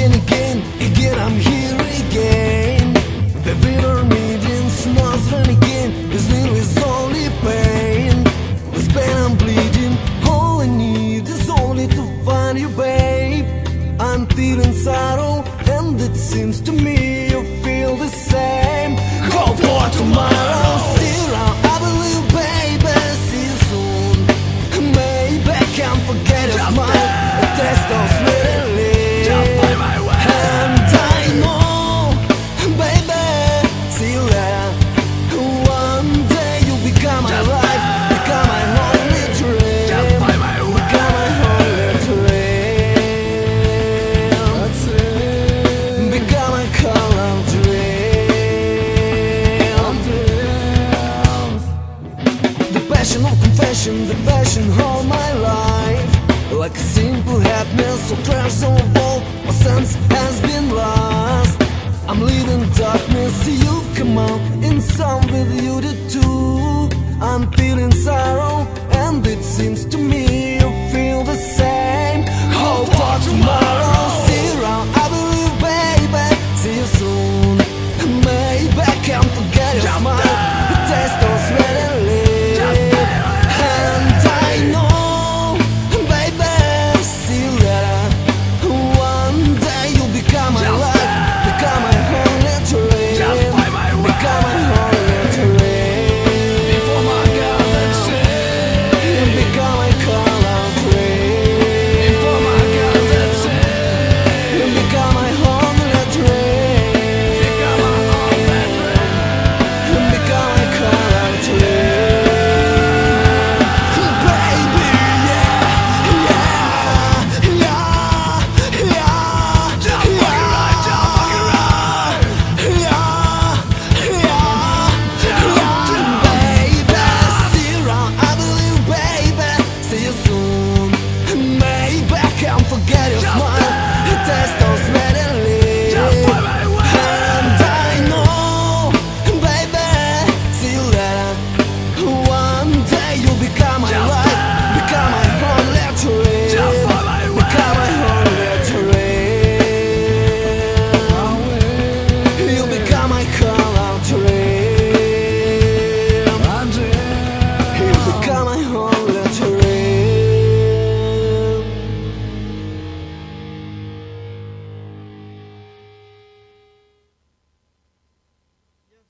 again I'm here again. The bitter meetings, nothing again. This little is only pain. This pain I'm bleeding. All I need is only to find you, babe. I'm feeling sorrow, and it seems to me you feel the same. Hope for tomorrow. See you around, I believe, baby. See you soon. Maybe I can't forget your smile. A taste of sweet relief. And I know, baby, see you there. One day you'll become my life, become my only dream, become my only dream, become my color dream. The passion of confession, the passion all my life. Like a simple happiness, so trash of all, my sense has been lost. I'm leaving darkness, see you come out in some with you the two. I'm feeling sorrow, and it seems to me you feel the same. Hope for tomorrow.